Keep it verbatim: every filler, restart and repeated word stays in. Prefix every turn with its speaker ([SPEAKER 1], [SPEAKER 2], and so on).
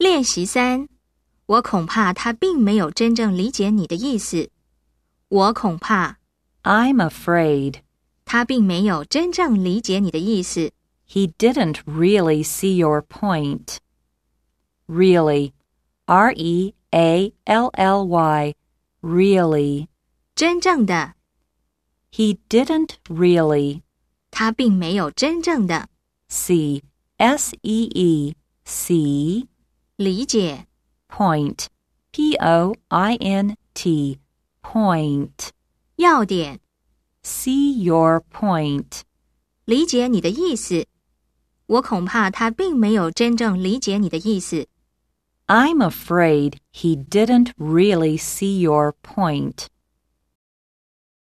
[SPEAKER 1] 练习三，我恐怕他并没有真正理解你的意思。我恐怕
[SPEAKER 2] I'm afraid
[SPEAKER 1] 他并没有真正理解你的意思。
[SPEAKER 2] he didn't really see your point. Really, R E A L L Y, really.
[SPEAKER 1] 真正的
[SPEAKER 2] He didn't really
[SPEAKER 1] 他并没有真正的
[SPEAKER 2] see, S E E, see,
[SPEAKER 1] 理解
[SPEAKER 2] point, P O I N T, point.
[SPEAKER 1] 要点
[SPEAKER 2] See your point.
[SPEAKER 1] 理解你的意思。我恐怕他并没有真正理解你的意思。
[SPEAKER 2] I'm afraid he didn't really see your point.